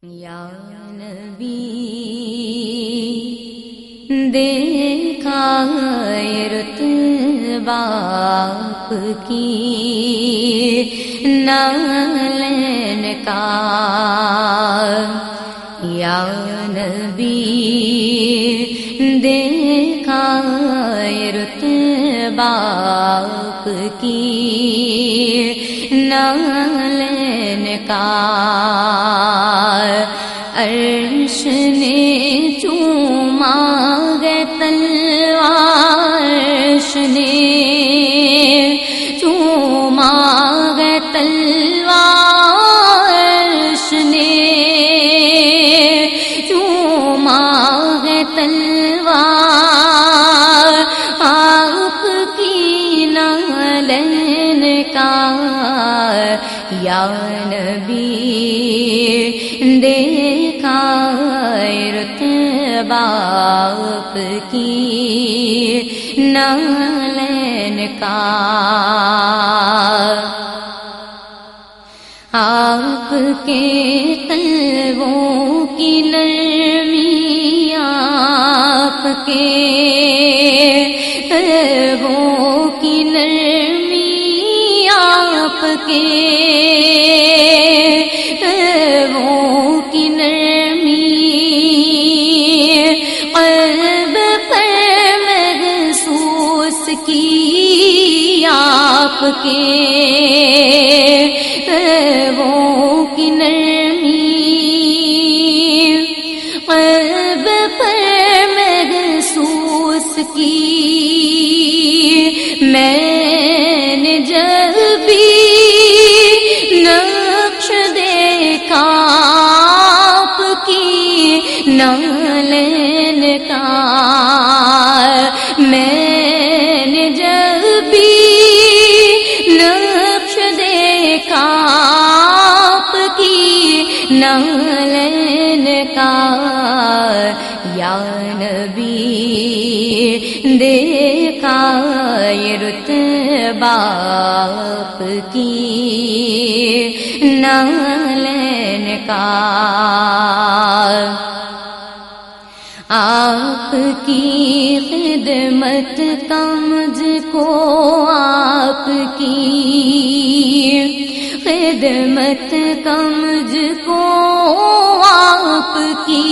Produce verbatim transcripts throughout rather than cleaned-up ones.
یا نبی دیکھا ہے رتبہ آپ کی نالین کا، یا نبی دیکھا ہے رتبہ آپ کی نالین کا، عرش نے چوما گے تلوار، عرش نے چوما گے تلوار، عرش نے چوما گے تلوار آپ کی نالین کا، یا نبی دیکھا رتبہ آپ کی نالین کا، آپ کے قلبوں کی نرمی، آپ کے قلبوں کی نرمی، آپ کے قلبوں کی نرمی قلب پر محسوس کی، آپ کے قلبوں کی نرمی قلب پر محسوس کی، میں نے جب بھی نقش دیکھا آپ کی نالین کا، میں نے جب بھی نقش دیکھا آپ کی نالین کا، یا نبی دیکھا یہ رتبہ آپ کی نالین کا، آپ کی خدمت کا مجھ کو، آپ کی خدمت کا مجھ کو، آپ کی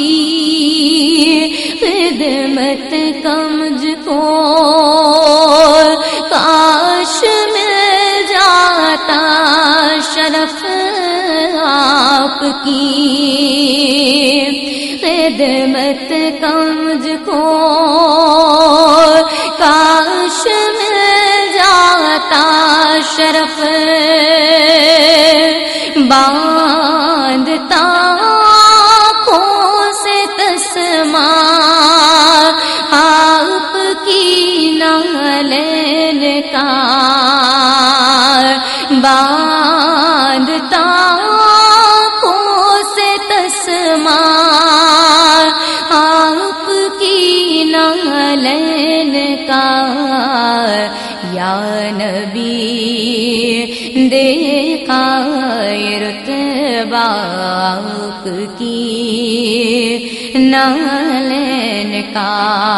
خدمت کا مجھ کو کاش مل جاتا شرف، آپ کی خدمت کا مجھ کو کاش مل جاتا شرف، باندھتا آنکھوں سے تسمہ آپ کی نالین کا، باندھتا آنکھوں سے تسمہ آپ کی نالین کا، یا نبی دیکھا رتبہ آپ کی نالین کا،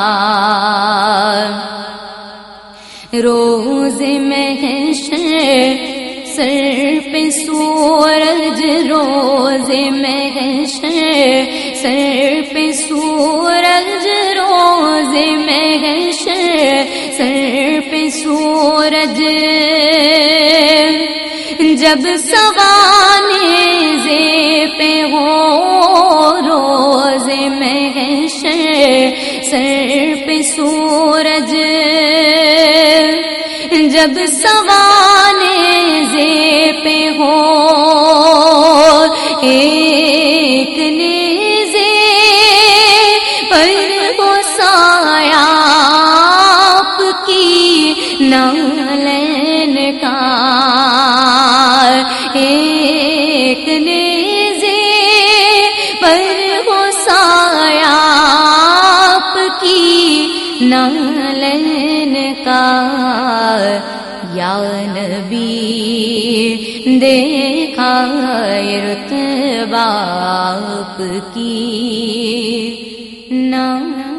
روز محشر سر پہ سورج، روز محشر سر پہ سورج، روز محشر سر پہ سورج، جب سوانے پہ ہو روز محشر سر پہ سورج، جب سوانے پہ ہو ایک نیزے پر ہو سایہ آپ کی نالین کا، ایک نیزے پر ہو سایہ آپ کی نالین کا، یا نبی دیکھا رتبہ مرتبہ آپ کی نام